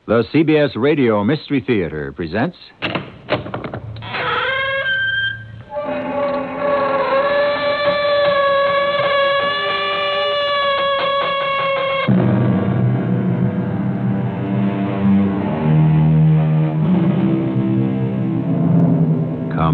The CBS Radio Mystery Theater presents... Come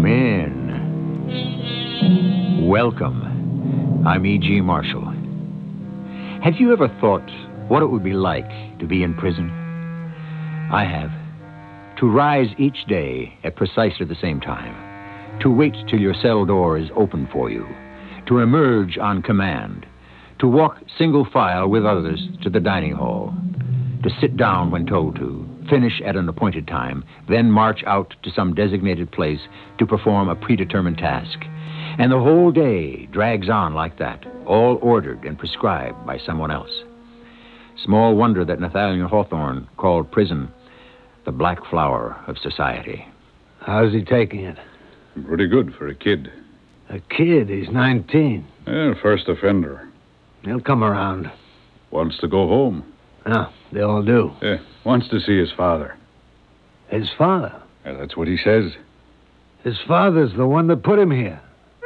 in. Welcome. I'm E.G. Marshall. Have you ever thought what it would be like to be in prison? I have. To rise each day at precisely the same time. To wait till your cell door is open for you. To emerge on command. To walk single file with others to the dining hall. To sit down when told to. Finish at an appointed time. Then march out to some designated place to perform a predetermined task. And the whole day drags on like that, all ordered and prescribed by someone else. Small wonder that Nathaniel Hawthorne called prison the black flower of society. How's he taking it? Pretty good for a kid. A kid? He's 19. Yeah, first offender. He'll come around. Wants to go home. Yeah, they all do. Yeah, wants to see his father. His father? Yeah, that's what he says. His father's the one that put him here.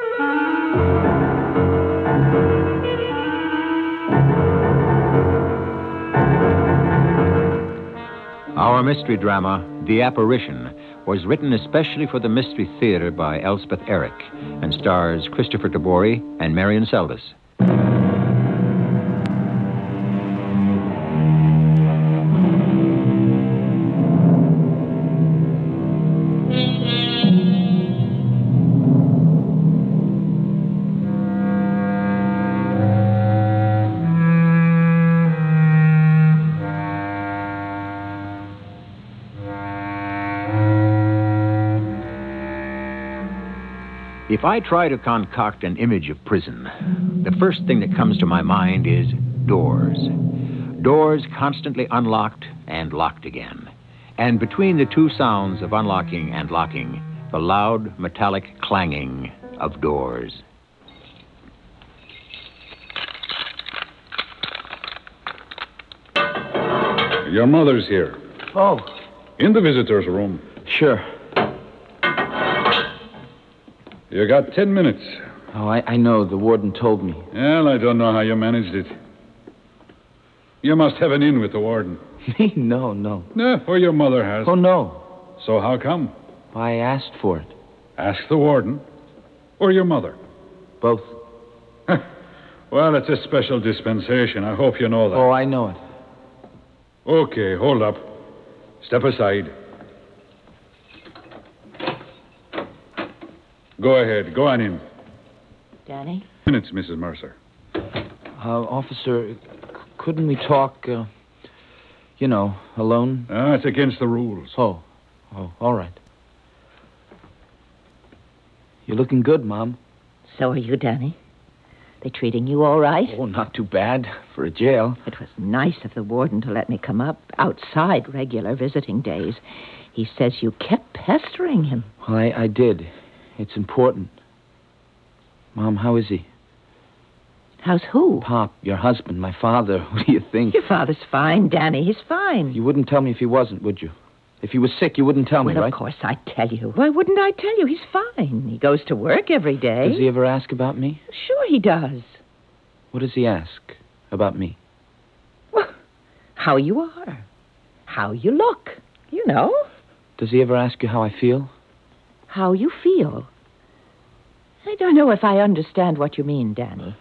Our mystery drama, The Apparition, was written especially for the Mystery Theater by Elspeth Eric and stars Christopher Tabori and Marion Seldes. If I try to concoct an image of prison, the first thing that comes to my mind is doors. Doors constantly unlocked and locked again. And between the two sounds of unlocking and locking, the loud, metallic clanging of doors. Your mother's here. Oh. In the visitor's room. Sure. You got 10 minutes. Oh, I know. The warden told me. Well, I don't know how you managed it. You must have an in with the warden. Me? No. No, or your mother has. Oh, no. So how come? I asked for it. Ask the warden or your mother. Both. Well, it's a special dispensation. I hope you know that. Oh, I know it. Okay, hold up. Step aside. Go ahead. Go on in. Danny? Minutes, Mrs. Mercer. Officer, couldn't we talk, alone? It's against the rules. Oh, all right. You're looking good, Mom. So are you, Danny. They treating you all right? Oh, not too bad for a jail. It was nice of the warden to let me come up outside regular visiting days. He says you kept pestering him. Well, I did. It's important. Mom, how is he? How's who? Pop, your husband, my father. What do you think? Your father's fine, Danny. He's fine. You wouldn't tell me if he wasn't, would you? If he was sick, you wouldn't tell me, Well, right? of course I'd tell you. Why wouldn't I tell you? He's fine. He goes to work every day. Does he ever ask about me? Sure he does. What does he ask about me? Well, how you are. How you look. You know. Does he ever ask you how I feel? How you feel. I don't know if I understand what you mean, Danny.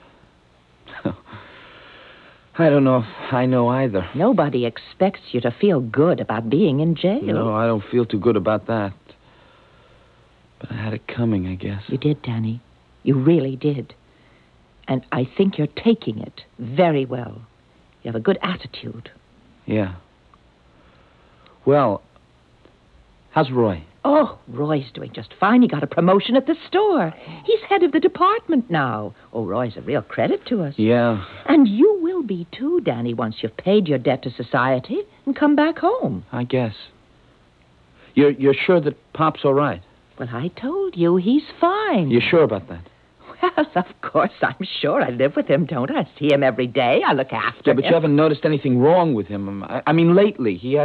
I don't know if I know either. Nobody expects you to feel good about being in jail. No, I don't feel too good about that. But I had it coming, I guess. You did, Danny. You really did. And I think you're taking it very well. You have a good attitude. Yeah. Well, how's Roy? Oh, Roy's doing just fine. He got a promotion at the store. He's head of the department now. Oh, Roy's a real credit to us. Yeah. And you will be, too, Danny, once you've paid your debt to society and come back home. I guess. You're sure that Pop's all right? Well, I told you he's fine. You're sure about that? Well, of course, I'm sure. I live with him, don't I? See him every day. I look after him. Yeah, but you haven't noticed anything wrong with him. I mean, lately, he hasn't...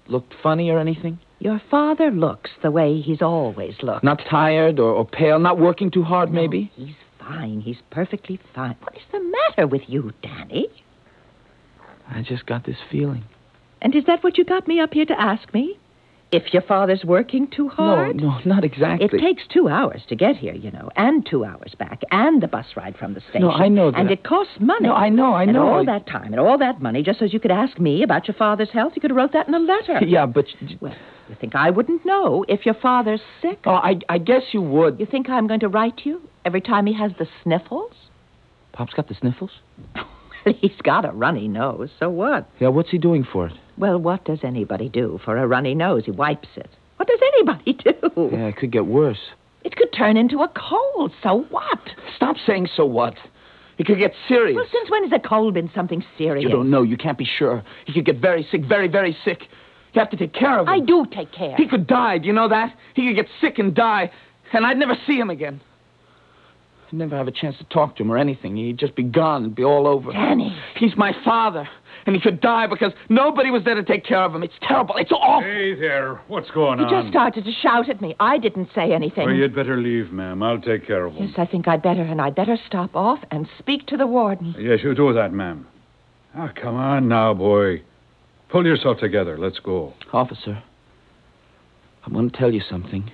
looked funny or anything? Your father looks the way he's always looked. Not tired or pale? Not working too hard, No, maybe? He's fine. He's perfectly fine. What is the matter with you, Danny? I just got this feeling. And is that what you got me up here to ask me? If your father's working too hard? No, not exactly. It takes 2 hours to get here, you know, and 2 hours back, and the bus ride from the station. No, I know that. And it costs money. No, I know. And all that time and all that money just so you could ask me about your father's health. You could have wrote that in a letter. Yeah, but... Well, you think I wouldn't know if your father's sick? Oh, I guess you would. You think I'm going to write you every time he has the sniffles? Pop's got the sniffles? He's got a runny nose, so what? Yeah, what's he doing for it? Well, what does anybody do for a runny nose? He wipes it. What does anybody do? Yeah, it could get worse. It could turn into a cold, so what? Stop saying so what. He could get serious. Well, since when has a cold been something serious? You don't know. You can't be sure. He could get very sick, very, very sick. You have to take care of him. I do take care. He could die. Do you know that? He could get sick and die, and I'd never see him again. I'd never have a chance to talk to him or anything. He'd just be gone and be all over. Danny. He's my father, and he could die because nobody was there to take care of him. It's terrible. It's awful. Hey there. What's going He on? just started to shout at me. I didn't say anything. Well, you'd better leave, ma'am. I'll take care of him. Yes, I think I'd better, and I'd better stop off and speak to the warden. Yes, you do that, ma'am. Ah, come on now, boy. Pull yourself together. Let's go. Officer, I want to tell you something.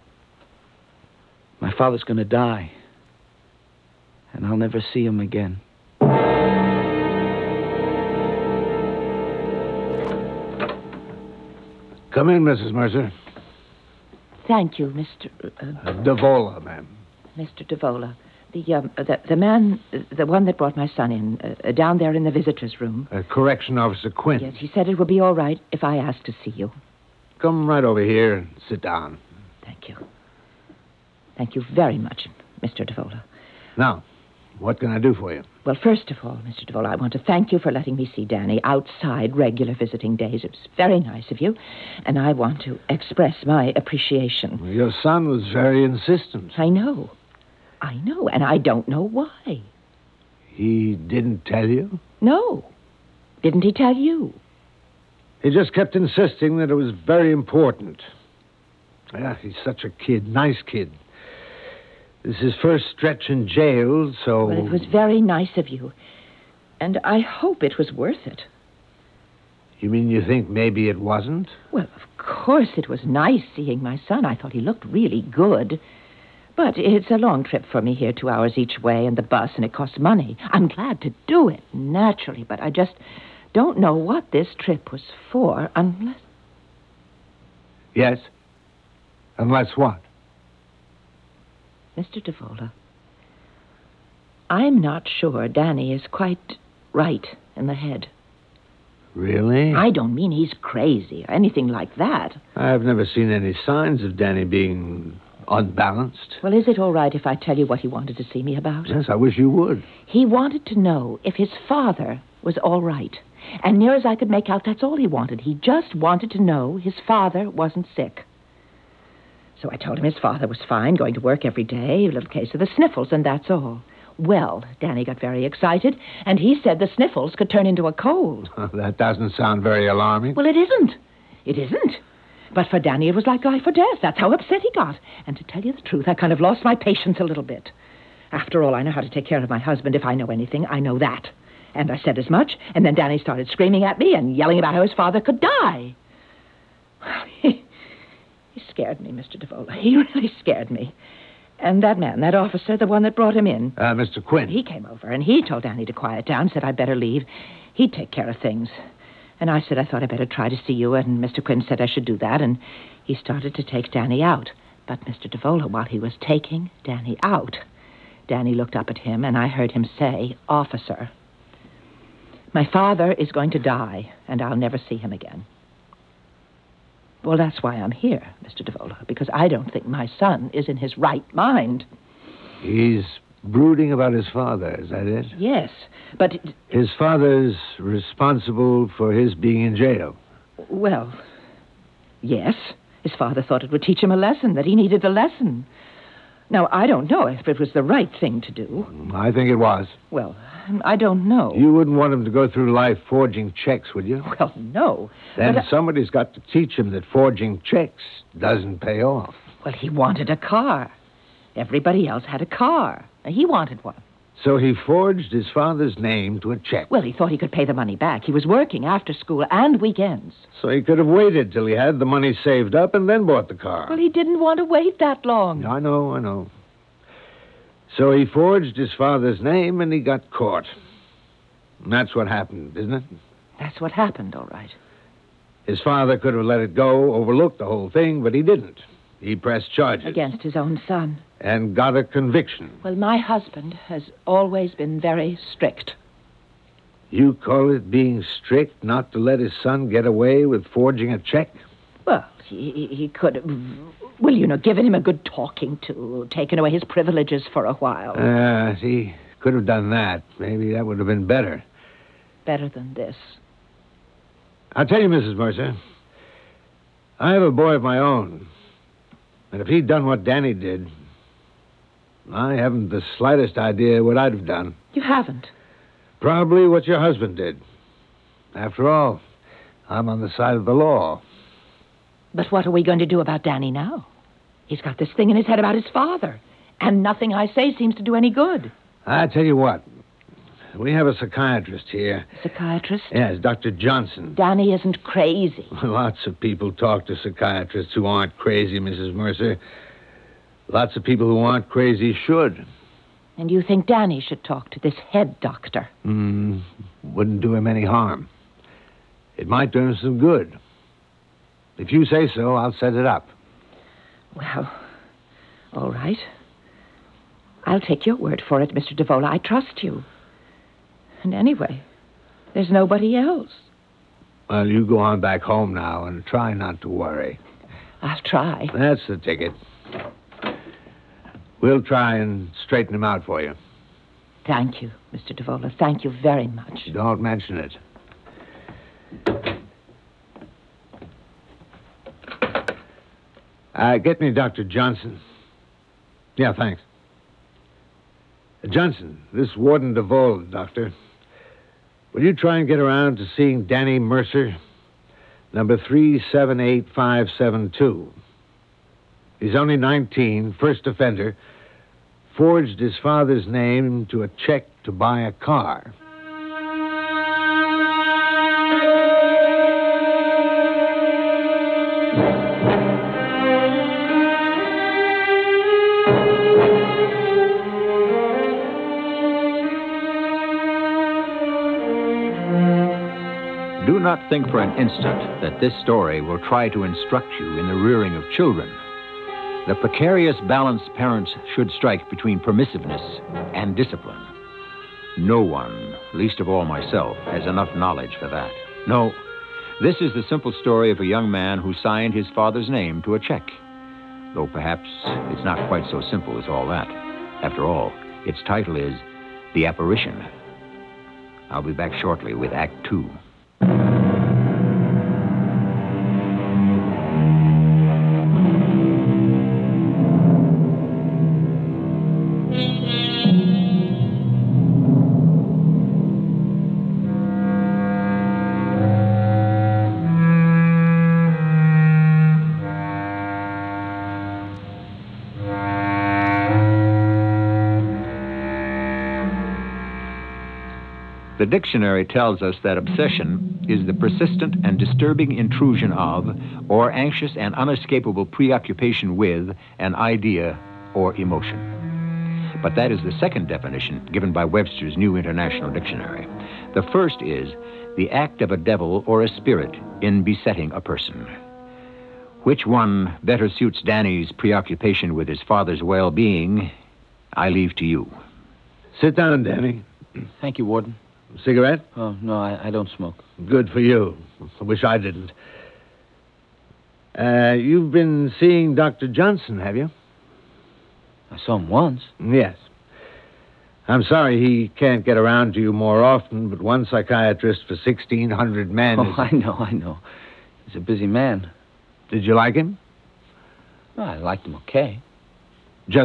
My father's going to die, and I'll never see him again. Come in, Mrs. Mercer. Thank you, Mr. Davola, ma'am. Mr. Davola. The man, the one that brought my son in, down there in the visitor's room. Correction Officer Quinn. Yes, he said it would be all right if I asked to see you. Come right over here and sit down. Thank you. Thank you very much, Mr. Davola. Now, what can I do for you? Well, first of all, Mr. Davola, I want to thank you for letting me see Danny outside regular visiting days. It was very nice of you, and I want to express my appreciation. Your son was very insistent. I know, and I don't know why. He didn't tell you? No. Didn't he tell you? He just kept insisting that it was very important. Yeah, he's such a kid, nice kid. This is his first stretch in jail, so... Well, it was very nice of you, and I hope it was worth it. You mean you think maybe it wasn't? Well, of course it was nice seeing my son. I thought he looked really good. But it's a long trip for me here, 2 hours each way, and the bus, and it costs money. I'm glad to do it, naturally, but I just don't know what this trip was for unless... Yes? Unless what? Mr. Davola, I'm not sure Danny is quite right in the head. Really? I don't mean he's crazy or anything like that. I've never seen any signs of Danny being unbalanced. Well, is it all right if I tell you what he wanted to see me about? Yes, I wish you would. He wanted to know if his father was all right. And near as I could make out, that's all he wanted. He just wanted to know his father wasn't sick. So I told him his father was fine, going to work every day, a little case of the sniffles, and that's all. Well, Danny got very excited, and he said the sniffles could turn into a cold. That doesn't sound very alarming. Well, it isn't. It isn't. But for Danny, it was like life or death. That's how upset he got. And to tell you the truth, I kind of lost my patience a little bit. After all, I know how to take care of my husband. If I know anything, I know that. And I said as much, and then Danny started screaming at me and yelling about how his father could die. He scared me, Mr. Davola. He really scared me. And that man, that officer, the one that brought him in. Mr. Quinn. He came over, and he told Danny to quiet down, said I'd better leave. He'd take care of things. And I said I thought I'd better try to see you, and Mr. Quinn said I should do that, and he started to take Danny out. But Mr. Davola, while he was taking Danny out, Danny looked up at him, and I heard him say, "Officer, my father is going to die, and I'll never see him again." Well, that's why I'm here, Mr. Davola, because I don't think my son is in his right mind. He's brooding about his father, is that it? Yes, but... His father's responsible for his being in jail. Well, yes. His father thought it would teach him a lesson, that he needed the lesson. Now, I don't know if it was the right thing to do. I think it was. Well, I don't know. You wouldn't want him to go through life forging checks, would you? Well, no. Then But, somebody's got to teach him that forging checks doesn't pay off. well, he wanted a car. Everybody else had a car. He wanted one. So he forged his father's name to a check. Well, he thought he could pay the money back. He was working after school and weekends. So he could have waited till he had the money saved up and then bought the car. Well, he didn't want to wait that long. I know. So he forged his father's name and he got caught. And that's what happened, isn't it? That's what happened, all right. His father could have let it go, overlooked the whole thing, but he didn't. He pressed charges. Against his own son. And got a conviction. Well, my husband has always been very strict. You call it being strict not to let his son get away with forging a check? Well, he could have, well, given him a good talking to, taken away his privileges for a while. He could have done that. Maybe that would have been better. Better than this. I'll tell you, Mrs. Mercer, I have a boy of my own. And if he'd done what Danny did, I haven't the slightest idea what I'd have done. You haven't? Probably what your husband did. After all, I'm on the side of the law. But what are we going to do about Danny now? He's got this thing in his head about his father. And nothing I say seems to do any good. I tell you what. We have a psychiatrist here. Psychiatrist? Yes, Dr. Johnson. Danny isn't crazy. Lots of people talk to psychiatrists who aren't crazy, Mrs. Mercer. Lots of people who aren't crazy should. And you think Danny should talk to this head doctor? Wouldn't do him any harm. It might do him some good. If you say so, I'll set it up. Well, all right. I'll take your word for it, Mr. DeVola. I trust you. And anyway, there's nobody else. Well, you go on back home now and try not to worry. I'll try. That's the ticket. We'll try and straighten him out for you. Thank you, Mr. DeVola. Thank you very much. Don't mention it. Get me Dr. Johnson. Yeah, thanks. Johnson, this Warden DeVola, Doctor. Will you try and get around to seeing Danny Mercer? Number 378572. He's only 19, first offender. Forged his father's name to a check to buy a car. Do not think for an instant that this story will try to instruct you in the rearing of children. The precarious balance parents should strike between permissiveness and discipline. No one, least of all myself, has enough knowledge for that. No, this is the simple story of a young man who signed his father's name to a check. Though perhaps it's not quite so simple as all that. After all, its title is The Apparition. I'll be back shortly with Act 2. The dictionary tells us that obsession is the persistent and disturbing intrusion of, or anxious and unescapable preoccupation with, an idea or emotion. But that is the second definition given by Webster's New International Dictionary. The first is the act of a devil or a spirit in besetting a person. Which one better suits Danny's preoccupation with his father's well-being, I leave to you. Sit down, Danny. Thank you, Warden. Cigarette? Oh, no, I don't smoke. Good for you. I wish I didn't. You've been seeing Dr. Johnson, have you? I saw him once. Yes. I'm sorry he can't get around to you more often, but one psychiatrist for 1,600 men Oh, I know. He's a busy man. Did you like him? Well, I liked him okay. Just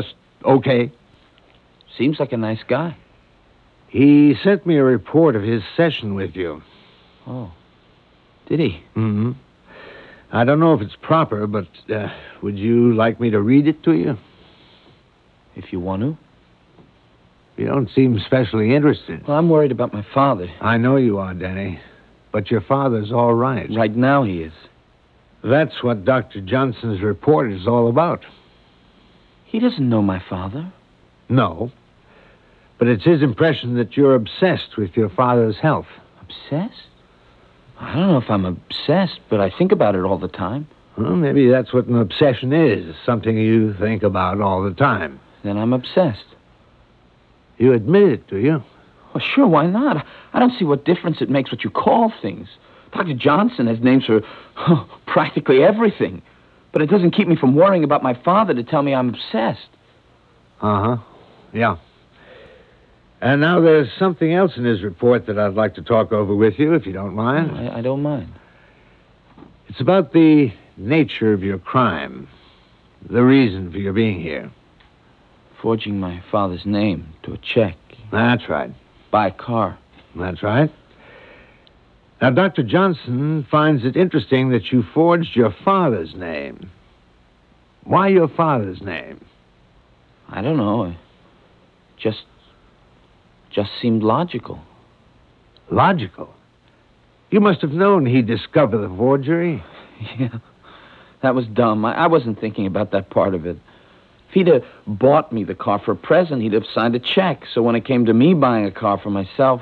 Okay. Seems like a nice guy. He sent me a report of his session with you. Oh. Did he? Mm-hmm. I don't know if it's proper, but would you like me to read it to you? If you want to. You don't seem especially interested. Well, I'm worried about my father. I know you are, Danny. But your father's all right. Right now he is. That's what Dr. Johnson's report is all about. He doesn't know my father. No. But it's his impression that you're obsessed with your father's health. Obsessed? I don't know if I'm obsessed, but I think about it all the time. Well, maybe that's what an obsession is. Something you think about all the time. Then I'm obsessed. You admit it, do you? Well, sure, why not? I don't see what difference it makes what you call things. Dr. Johnson has names for practically everything. But it doesn't keep me from worrying about my father to tell me I'm obsessed. Uh-huh. Yeah. And now there's something else in his report that I'd like to talk over with you, if you don't mind. I don't mind. It's about the nature of your crime. The reason for your being here. Forging my father's name to a check. That's right. Buy a car. That's right. Now, Dr. Johnson finds it interesting that you forged your father's name. Why your father's name? I don't know. It just seemed logical. Logical? You must have known he'd discover the forgery. Yeah. That was dumb. I wasn't thinking about that part of it. If he'd have bought me the car for a present, he'd have signed a check. So when it came to me buying a car for myself,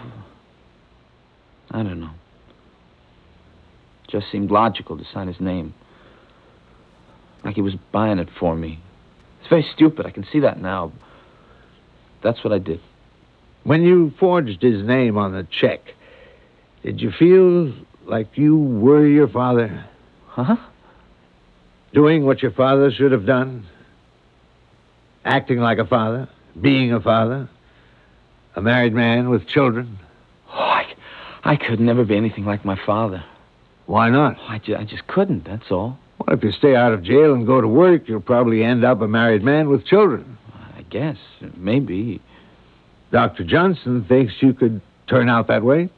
I don't know. Just seemed logical to sign his name. Like he was buying it for me. It's very stupid. I can see that now. That's what I did. When you forged his name on the check, did you feel like you were your father? Huh? Doing what your father should have done? Acting like a father? Being a father? A married man with children? Oh, I could never be anything like my father. Why not? I just couldn't, that's all. Well, if you stay out of jail and go to work, you'll probably end up a married man with children. I guess. Maybe. Dr. Johnson thinks you could turn out that way.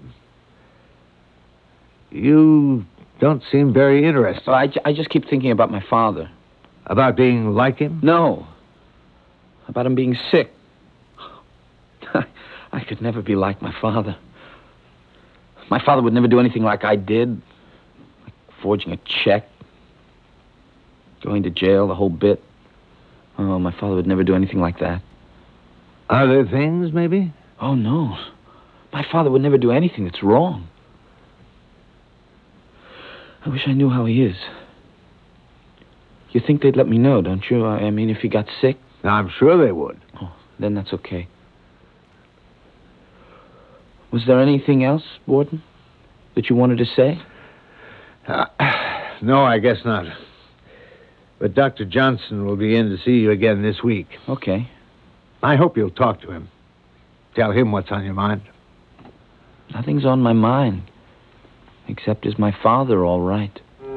You don't seem very interested. I just keep thinking about my father. About being like him? No. About him being sick. I could never be like my father. My father would never do anything like I did. Like forging a check. Going to jail, the whole bit. Oh, my father would never do anything like that. Other things, maybe? Oh, no. My father would never do anything that's wrong. I wish I knew how he is. You think they'd let me know, don't you? I mean, if he got sick? I'm sure they would. Oh, then that's okay. Was there anything else, Warden, that you wanted to say? No, I guess not. But Dr. Johnson will be in to see you again this week. Okay. I hope you'll talk to him. Tell him what's on your mind. Nothing's on my mind. Except is my father all right?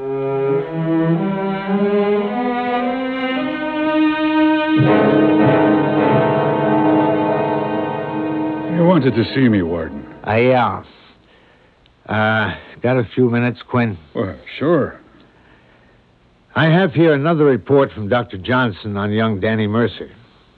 You wanted to see me, Warden. Yeah. Got a few minutes, Quinn? Well, sure. I have here another report from Dr. Johnson on young Danny Mercer.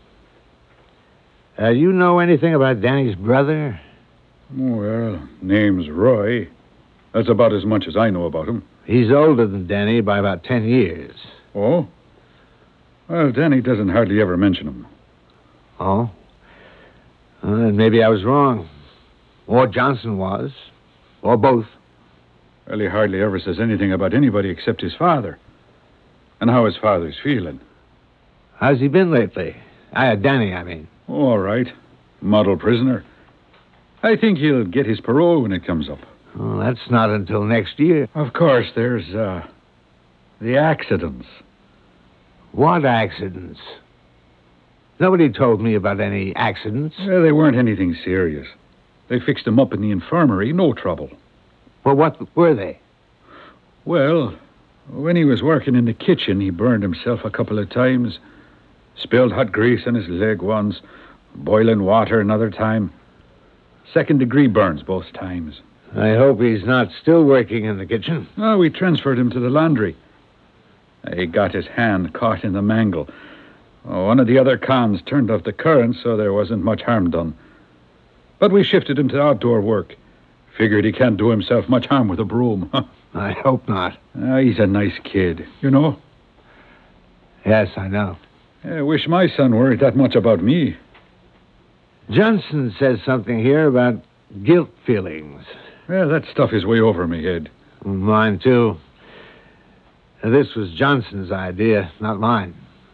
You know anything about Danny's brother? Well, name's Roy. That's about as much as I know about him. He's older than Danny by about 10 years. Oh? Well, Danny doesn't hardly ever mention him. Oh? Then maybe I was wrong. Or Johnson was. Or both. Well, he hardly ever says anything about anybody except his father. And how his father's feeling. How's he been lately? Danny, I mean. All right. Model prisoner. I think he'll get his parole when it comes up. Oh, that's not until next year. Of course, there's, the accidents. What accidents? Nobody told me about any accidents. Well, they weren't anything serious. They fixed him up in the infirmary, no trouble. Well, what were they? Well, when he was working in the kitchen, he burned himself a couple of times. Spilled hot grease on his leg once, boiling water another time. 2nd-degree burns both times. I hope he's not still working in the kitchen. Oh, we transferred him to the laundry. He got his hand caught in the mangle. Oh, one of the other cons turned off the current, so there wasn't much harm done. But we shifted him to outdoor work. Figured he can't do himself much harm with a broom. I hope not. He's a nice kid, you know. Yes, I know. I wish my son worried that much about me. Johnson says something here about guilt feelings. Well, that stuff is way over me head. Mine, too. This was Johnson's idea, not mine.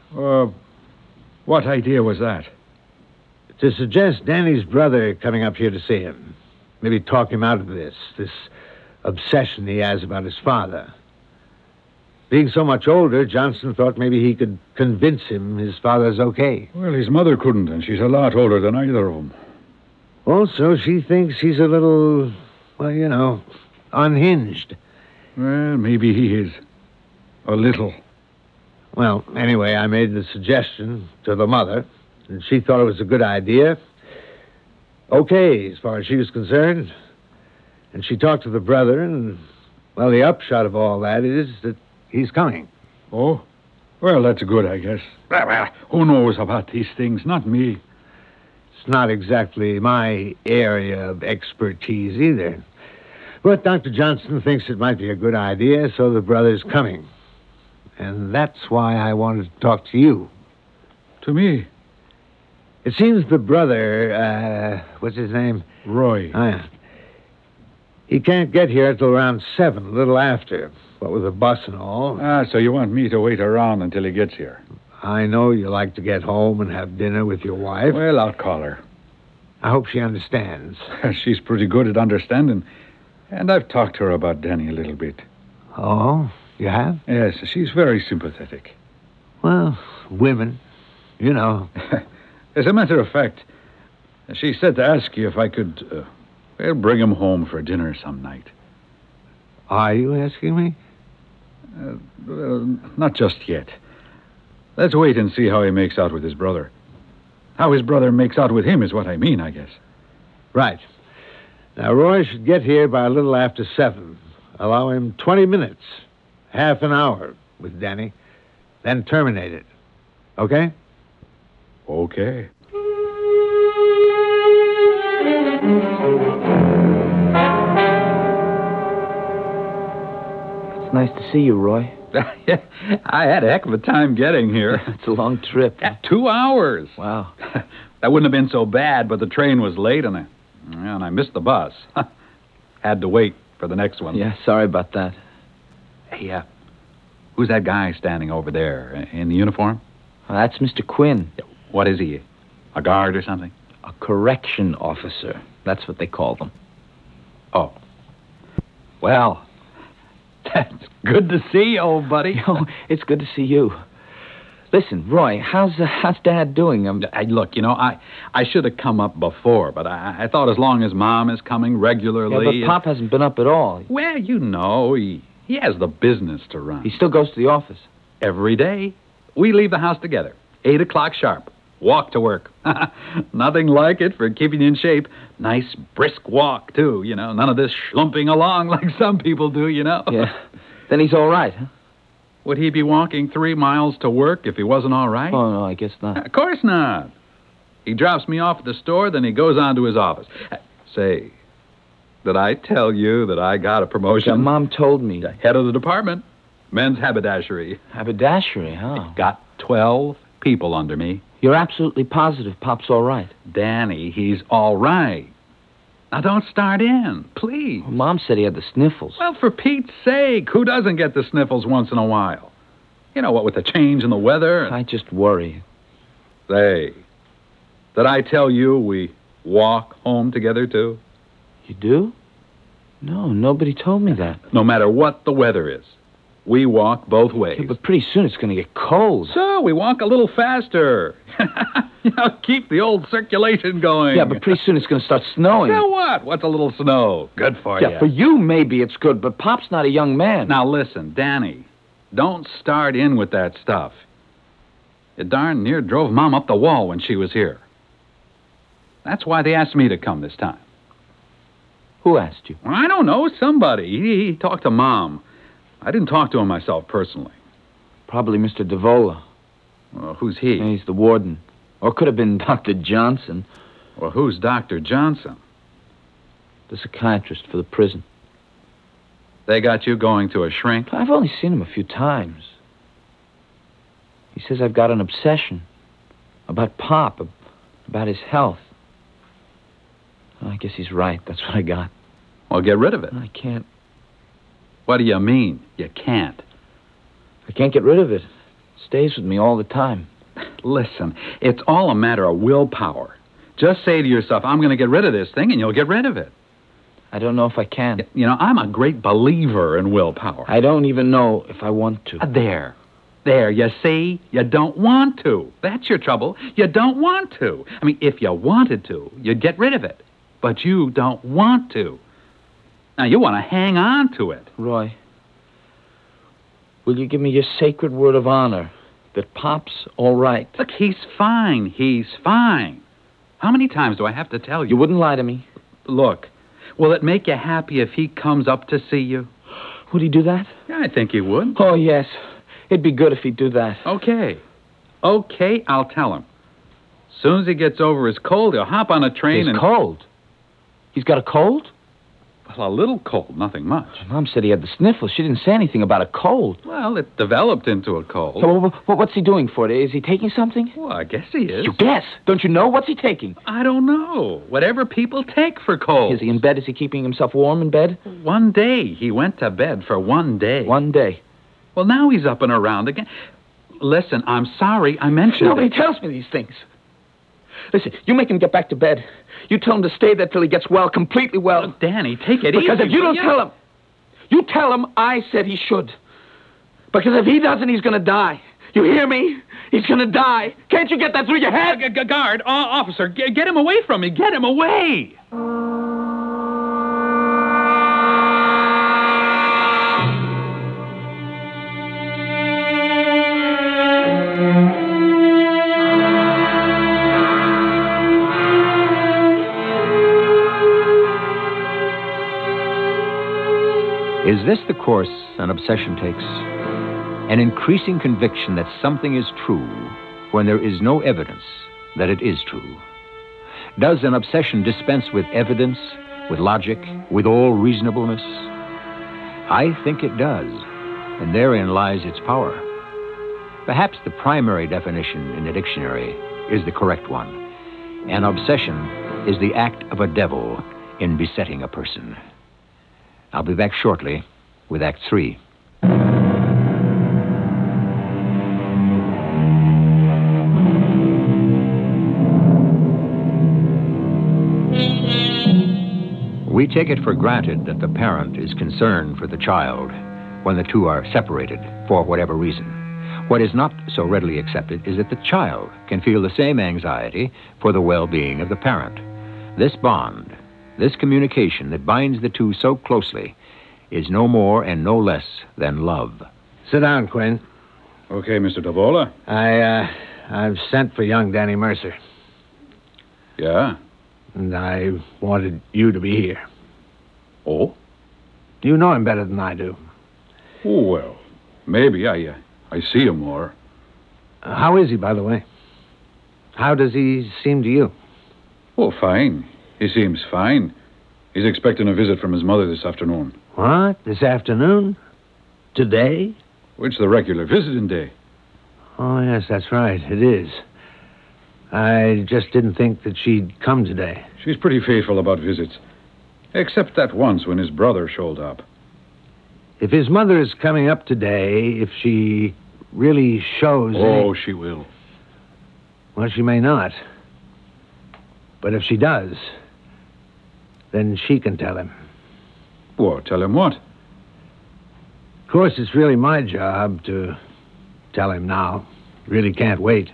What idea was that? To suggest Danny's brother coming up here to see him. Maybe talk him out of this obsession he has about his father. Being so much older, Johnson thought maybe he could convince him his father's okay. Well, his mother couldn't, and she's a lot older than either of them. Also, she thinks he's a little, well, you know, unhinged. Well, maybe he is. A little. Well, anyway, I made the suggestion to the mother, and she thought it was a good idea. Okay, as far as she was concerned. And she talked to the brother, and, well, the upshot of all that is that he's coming. Oh? Well, that's good, I guess. Well, who knows about these things? Not me. It's not exactly my area of expertise either. But Dr. Johnson thinks it might be a good idea, so the brother's coming. And that's why I wanted to talk to you. To me? It seems the brother, what's his name? Roy. Oh, yeah. He can't get here until around 7, a little after. What with the bus and all. So you want me to wait around until he gets here? I know you like to get home and have dinner with your wife. Well, I'll call her. I hope she understands. She's pretty good at understanding. And I've talked to her about Danny a little bit. Oh, you have? Yes, she's very sympathetic. Well, women, you know. As a matter of fact, she said to ask you if I could, bring him home for dinner some night. Are you asking me? Not just yet. Let's wait and see how he makes out with his brother. How his brother makes out with him is what I mean, I guess. Right. Now, Roy should get here by a little after 7. Allow him 20 minutes, half an hour with Danny, then terminate it. Okay? Okay. It's nice to see you, Roy. I had a heck of a time getting here. It's a long trip. 2 hours. Wow. That wouldn't have been so bad, but the train was late and I missed the bus. Had to wait for the next one. Yeah, sorry about that. Hey, who's that guy standing over there in the uniform? That's Mr. Quinn. What is he? A guard or something? A correction officer. That's what they call them. Oh. Well, that's good to see you, old buddy. Oh, it's good to see you. Listen, Roy, how's Dad doing? Look, you know, I should have come up before, but I thought as long as Mom is coming regularly... Yeah, but Pop hasn't been up at all. Well, you know, he has the business to run. He still goes to the office. Every day. We leave the house together. 8 o'clock sharp. Walk to work. Nothing like it for keeping you in shape. Nice, brisk walk, too, you know. None of this schlumping along like some people do, you know. Yeah. Then he's all right, huh? Would he be walking 3 miles to work if he wasn't all right? Oh, no, I guess not. Of course not. He drops me off at the store, then he goes on to his office. Say, did I tell you that I got a promotion? Yeah, Mom told me. Head of the department. Men's haberdashery. Haberdashery, huh? Got 12 people under me. You're absolutely positive Pop's all right? Danny, he's all right. Now, don't start in, please. Well, Mom said he had the sniffles. Well, for Pete's sake, who doesn't get the sniffles once in a while? You know, what with the change in the weather? I just worry. Say, did I tell you we walk home together, too? You do? No, nobody told me that. No matter what the weather is, we walk both ways. Yeah, but pretty soon it's going to get cold. So we walk a little faster. You know, keep the old circulation going. Yeah, but pretty soon it's going to start snowing. So what? What's a little snow? Good for you. Yeah, for you maybe it's good, but Pop's not a young man. Now listen, Danny, don't start in with that stuff. It darn near drove Mom up the wall when she was here. That's why they asked me to come this time. Who asked you? I don't know, somebody. He talked to Mom. I didn't talk to him myself personally. Probably Mr. Davola. Well, who's he? He's the warden. Or could have been Dr. Johnson, Well, who's Dr. Johnson? the psychiatrist for the prison. They got you going to a shrink? I've only seen him a few times. He says I've got an obsession about Pop, about his health. Well, I guess he's right. That's what I got. Well, get rid of it. I can't. What do you mean, you can't? I can't get rid of it. It stays with me all the time. Listen, it's all a matter of willpower. Just say to yourself, I'm going to get rid of this thing, and you'll get rid of it. I don't know if I can. You know, I'm a great believer in willpower. I don't even know if I want to. There, you see? You don't want to. That's your trouble. You don't want to. I mean, if you wanted to, you'd get rid of it. But you don't want to. Now, you want to hang on to it. Roy, will you give me your sacred word of honor that Pop's all right? Look, he's fine. He's fine. How many times do I have to tell you? You wouldn't lie to me. Look, will it make you happy if he comes up to see you? Would he do that? Yeah, I think he would. Oh, yes. It'd be good if he'd do that. Okay, I'll tell him. As soon as he gets over his cold, he'll hop on a train He's cold. He's got a cold? Well, a little cold, nothing much. Mom said he had the sniffles. She didn't say anything about a cold. Well, it developed into a cold. So what's he doing for it? Is he taking something? Well, I guess he is. You guess. Don't you know? What's he taking? I don't know. Whatever people take for colds. Is he in bed? Is he keeping himself warm in bed? One day. He went to bed for 1 day. 1 day. Well, now he's up and around again. Listen, I'm sorry I mentioned Nobody it. tells me these things. Listen, you make him get back to bed. You tell him to stay there till he gets well, completely well. Look, Danny, take it easy. Because if you don't tell him, you tell him I said he should. Because if he doesn't, he's going to die. You hear me? He's going to die. Can't you get that through your head? Guard, officer, get him away from me. Get him away. Is this the course an obsession takes? An increasing conviction that something is true when there is no evidence that it is true? Does an obsession dispense with evidence, with logic, with all reasonableness? I think it does, and therein lies its power. Perhaps the primary definition in the dictionary is the correct one. An obsession is the act of a devil in besetting a person. I'll be back shortly with Act 3. We take it for granted that the parent is concerned for the child when the two are separated for whatever reason. What is not so readily accepted is that the child can feel the same anxiety for the well-being of the parent. This bond, this communication that binds the two so closely, is no more and no less than love. Sit down, Quinn. Okay, Mr. Davola. I've sent for young Danny Mercer, Yeah? and I wanted you to be here. Oh? You know him better than I do. Oh, well, maybe. I see him more. How is he, by the way? How does he seem to you? Oh, fine. He seems fine. He's expecting a visit from his mother this afternoon. What? This afternoon? Today? It's the regular visiting day. Oh, yes, that's right. It is. I just didn't think that she'd come today. She's pretty faithful about visits. Except that once when his brother showed up. If his mother is coming up today, if she really shows... Oh, she will. Well, she may not. But if she does, then she can tell him. Well, tell him what? Of course, it's really my job to tell him now. Really can't wait.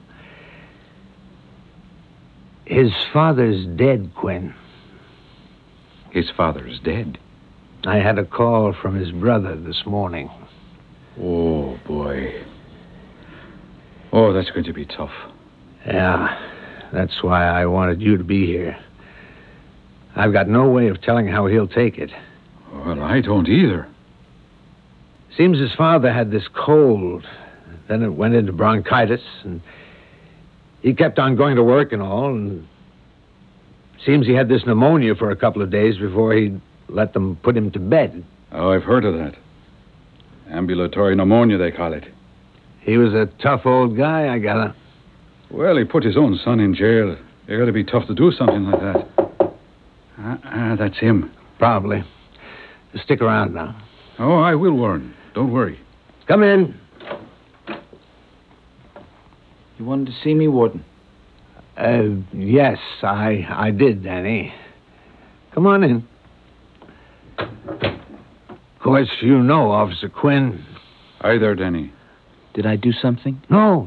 His father's dead, Quinn. His father's dead. I had a call from his brother this morning. Oh, boy. Oh, that's going to be tough. Yeah, that's why I wanted you to be here. I've got no way of telling how he'll take it. Well, I don't either. Seems his father had this cold. Then it went into bronchitis, and he kept on going to work and all, and seems he had this pneumonia for a couple of days before he'd let them put him to bed. Oh, I've heard of that. Ambulatory pneumonia, they call it. He was a tough old guy, I gather. Well, he put his own son in jail. It got to be tough to do something like that. That's him. Probably. Stick around now. Oh, I will, Warren. Don't worry. Come in. You wanted to see me, Warden? Yes, I did, Danny. Come on in. Of course, you know Officer Quinn. Hi there, Danny. Did I do something? No.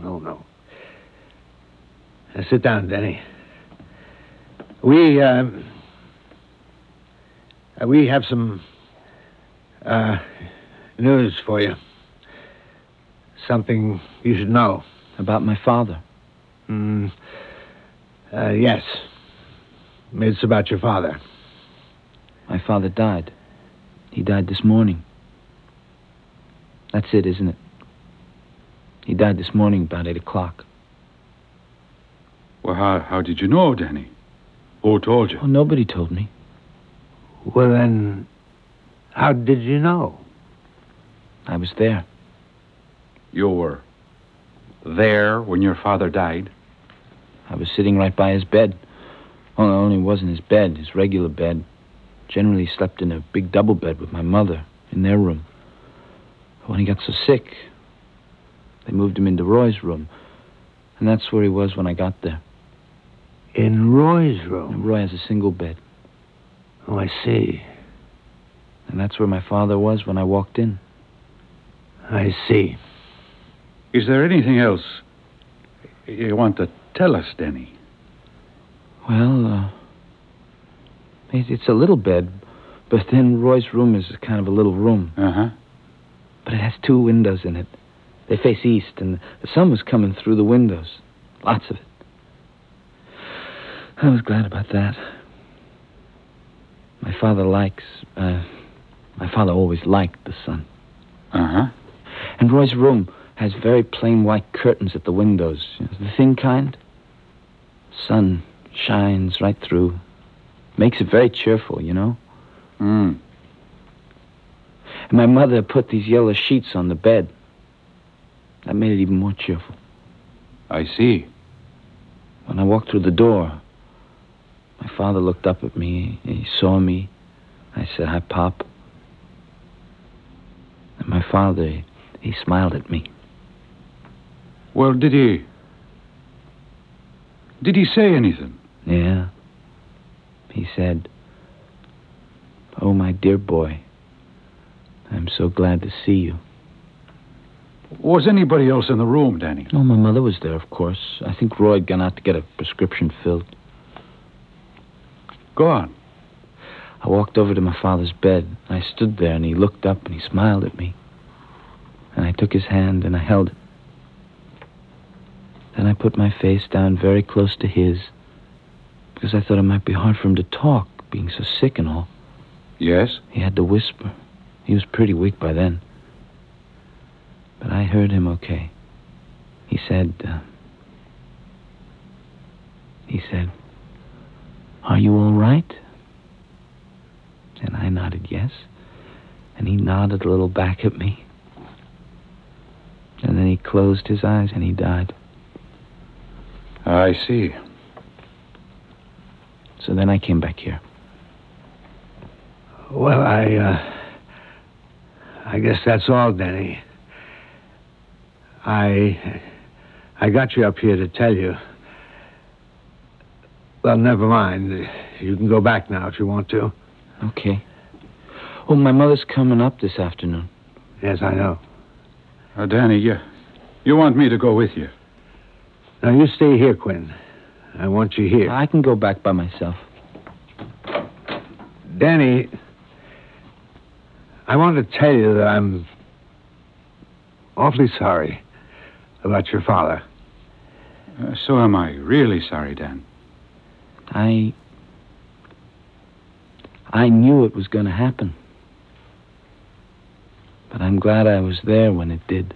Sit down, Danny. We have some news for you. Something you should know. About my father? Yes. It's about your father. My father died. He died this morning. That's it, isn't it? He died this morning about 8 o'clock. Well, how did you know, Danny? Who told you? Oh, nobody told me. Well, then, how did you know? I was there. You were there when your father died? I was sitting right by his bed. Well, it only wasn't his bed, his regular bed. Generally slept in a big double bed with my mother in their room. But when he got so sick, they moved him into Roy's room. And that's where he was when I got there. In Roy's room? And Roy has a single bed. Oh, I see. And that's where my father was when I walked in. I see. Is there anything else you want to tell us, Danny? Well, it's a little bed, but then Roy's room is kind of a little room. Uh-huh. But it has 2 windows in it. They face east, and the sun was coming through the windows. Lots of it. I was glad about that. My father always liked the sun. Uh-huh. And Roy's room has very plain white curtains at the windows. You know, the thin kind. Sun shines right through. Makes it very cheerful, you know? Mm. And my mother put these yellow sheets on the bed. That made it even more cheerful. I see. When I walked through the door, my father looked up at me. He saw me. I said, "Hi, Pop." And my father, he smiled at me. Well, did he say anything? Yeah. He said, "Oh, my dear boy, I'm so glad to see you." Was anybody else in the room, Danny? Oh, my mother was there, of course. I think Roy had gone out to get a prescription filled. Go on. I walked over to my father's bed. I stood there, and he looked up, and he smiled at me. And I took his hand, and I held it. Then I put my face down very close to his, because I thought it might be hard for him to talk, being so sick and all. Yes? He had to whisper. He was pretty weak by then. But I heard him okay. He said, "Are you all right?" And I nodded yes. And he nodded a little back at me. And then he closed his eyes and he died. I see. So then I came back here. Well, I guess that's all, Danny. I got you up here to tell you. Well, never mind. You can go back now if you want to. Okay. Oh, my mother's coming up this afternoon. Yes, I know. Danny, you want me to go with you? Now, you stay here, Quinn. I want you here. I can go back by myself. Danny, I want to tell you that I'm awfully sorry about your father. So am I. Really sorry, Dan. I knew it was going to happen. But I'm glad I was there when it did.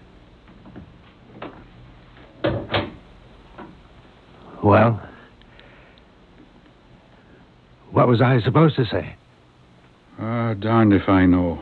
Well, what was I supposed to say? Darned if I know.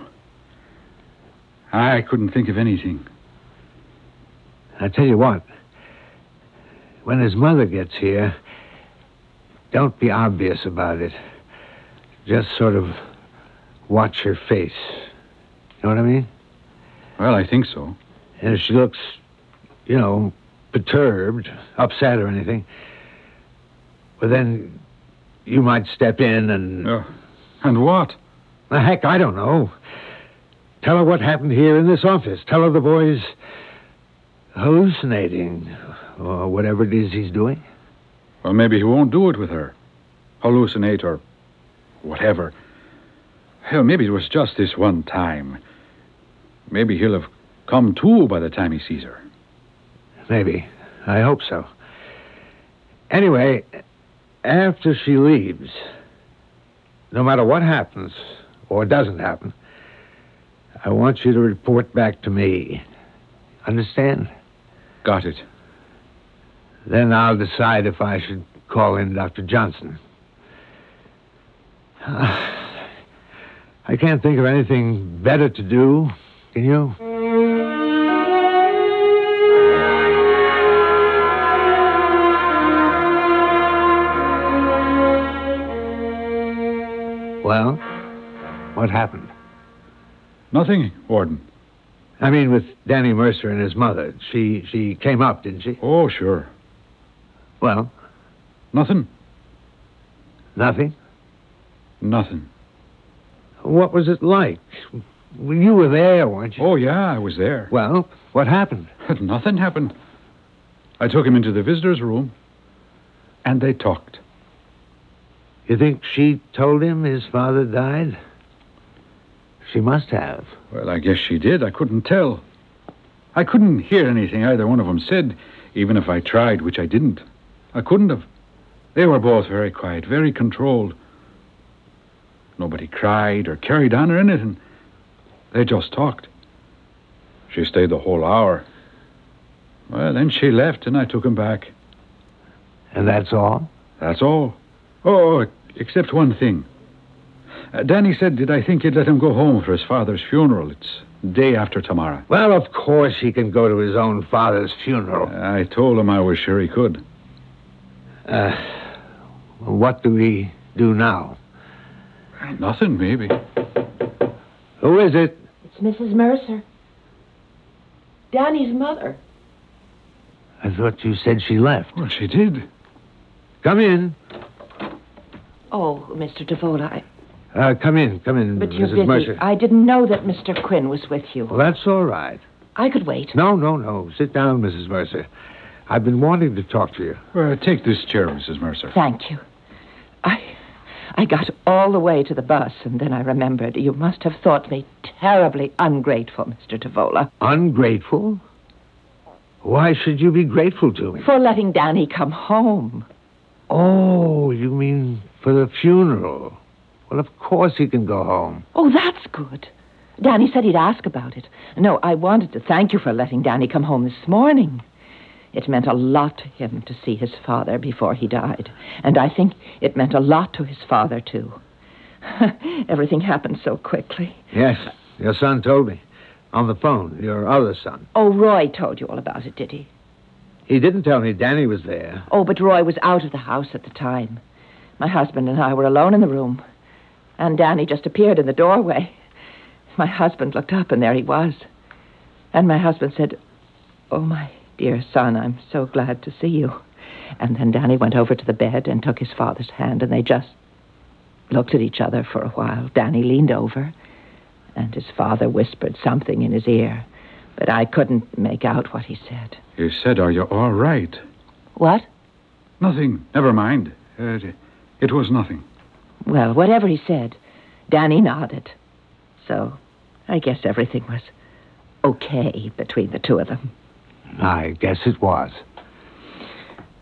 I couldn't think of anything. I tell you what. When his mother gets here, don't be obvious about it. Just sort of watch her face. You know what I mean? Well, I think so. And if she looks, perturbed, upset or anything, well, then you might step in and... And what? Heck, I don't know. Tell her what happened here in this office. Tell her the boy's hallucinating, or whatever it is he's doing. Well, maybe he won't do it with her. Hallucinate or whatever. Hell, maybe it was just this one time. Maybe he'll have come to by the time he sees her. Maybe. I hope so. Anyway, after she leaves, no matter what happens or doesn't happen, I want you to report back to me. Understand? Got it. Then I'll decide if I should call in Dr. Johnson. I can't think of anything better to do. Can you? Well, what happened? Nothing, Warden. I mean, with Danny Mercer and his mother. She came up, didn't she? Oh, sure. Well? Nothing. Nothing? Nothing. What was it like? You were there, weren't you? Oh, yeah, I was there. Well, what happened? Nothing happened. I took him into the visitor's room, and they talked. You think she told him his father died? She must have. Well, I guess she did. I couldn't tell. I couldn't hear anything either one of them said, even if I tried, which I didn't. I couldn't have. They were both very quiet, very controlled. Nobody cried or carried on or anything. They just talked. She stayed the whole hour. Well, then she left, and I took him back. And that's all? That's all. Oh, except one thing. Danny said, did I think he'd let him go home for his father's funeral? It's day after tomorrow. Well, of course he can go to his own father's funeral. I told him I was sure he could. What do we do now? Nothing, maybe. Who is it? It's Mrs. Mercer. Danny's mother. I thought you said she left. Well, she did. Come in. Oh, Mr. Devola, Come in, but you're Mrs. busy. Mercer. I didn't know that Mr. Quinn was with you. Well, that's all right. I could wait. No. Sit down, Mrs. Mercer. I've been wanting to talk to you. Take this chair, Mrs. Mercer. Thank you. I got all the way to the bus, and then I remembered you must have thought me terribly ungrateful, Mr. Devola. Ungrateful? Why should you be grateful to me? For letting Danny come home. Oh, you mean for the funeral? Well, of course he can go home. Oh, that's good. Danny said he'd ask about it. No, I wanted to thank you for letting Danny come home this morning. It meant a lot to him to see his father before he died. And I think it meant a lot to his father, too. Everything happened so quickly. Yes, your son told me. On the phone, your other son. Oh, Roy told you all about it, did he? He didn't tell me Danny was there. Oh, but Roy was out of the house at the time. My husband and I were alone in the room. And Danny just appeared in the doorway. My husband looked up, and there he was. And my husband said, "Oh, my dear son, I'm so glad to see you." And then Danny went over to the bed and took his father's hand, and they just looked at each other for a while. Danny leaned over, and his father whispered something in his ear, but I couldn't make out what he said. He said, are you all right? What? Nothing. Never mind. It was nothing. Well, whatever he said, Danny nodded. So I guess everything was okay between the two of them. I guess it was.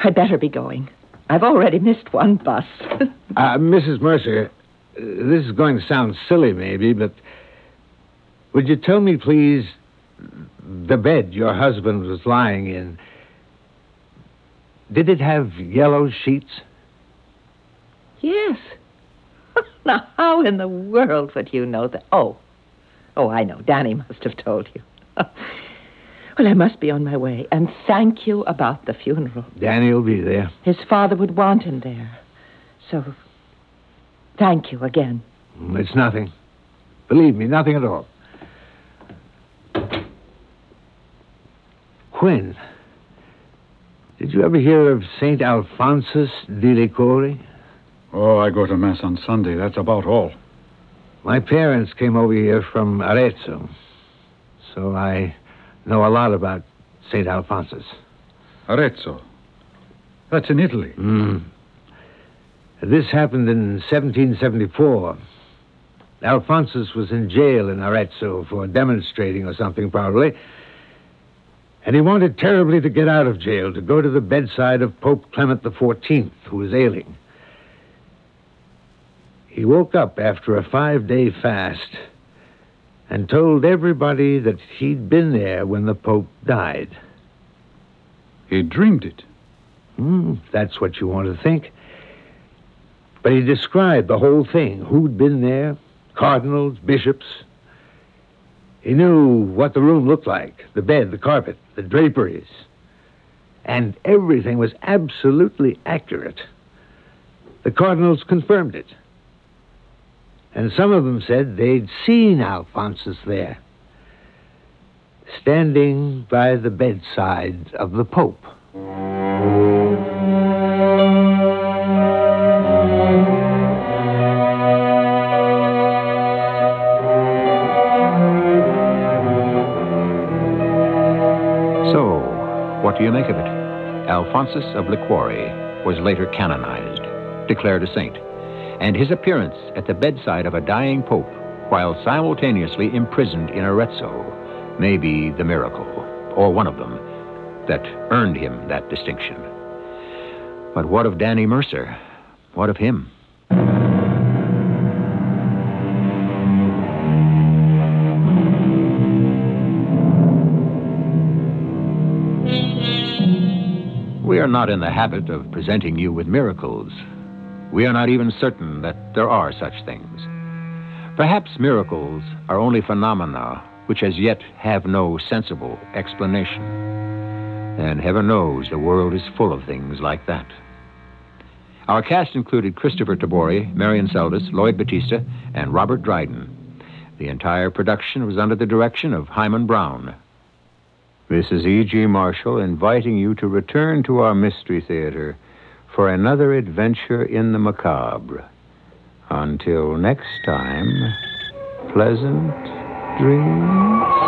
I'd better be going. I've already missed one bus. Mrs. Mercer, this is going to sound silly, maybe, but would you tell me, please, the bed your husband was lying in, did it have yellow sheets? Yes. Now, how in the world would you know that? Oh, I know. Danny must have told you. Well, I must be on my way. And thank you about the funeral. Danny will be there. His father would want him there. So, thank you again. It's nothing. Believe me, nothing at all. Quinn, did you ever hear of St. Alphonsus di Liquori? Oh, I go to Mass on Sunday. That's about all. My parents came over here from Arezzo, so I know a lot about St. Alphonsus. Arezzo. That's in Italy. This happened in 1774. Alphonsus was in jail in Arezzo for demonstrating or something, probably. And he wanted terribly to get out of jail, to go to the bedside of Pope Clement XIV, who was ailing. He woke up after a 5-day fast and told everybody that he'd been there when the Pope died. He dreamed it. That's what you want to think. But he described the whole thing, who'd been there, cardinals, bishops. He knew what the room looked like, the bed, the carpet, the draperies. And everything was absolutely accurate. The cardinals confirmed it. And some of them said they'd seen Alphonsus there, standing by the bedside of the Pope. So, what do you make of it? Alphonsus of Liquori was later canonized, declared a saint, and his appearance at the bedside of a dying pope while simultaneously imprisoned in Arezzo may be the miracle, or one of them, that earned him that distinction. But what of Danny Mercer? What of him? We are not in the habit of presenting you with miracles. We are not even certain that there are such things. Perhaps miracles are only phenomena which as yet have no sensible explanation. And heaven knows the world is full of things like that. Our cast included Christopher Tabori, Marion Seldes, Lloyd Battista, and Robert Dryden. The entire production was under the direction of Hyman Brown. This is E.G. Marshall inviting you to return to our Mystery Theater for another adventure in the macabre. Until next time, pleasant dreams.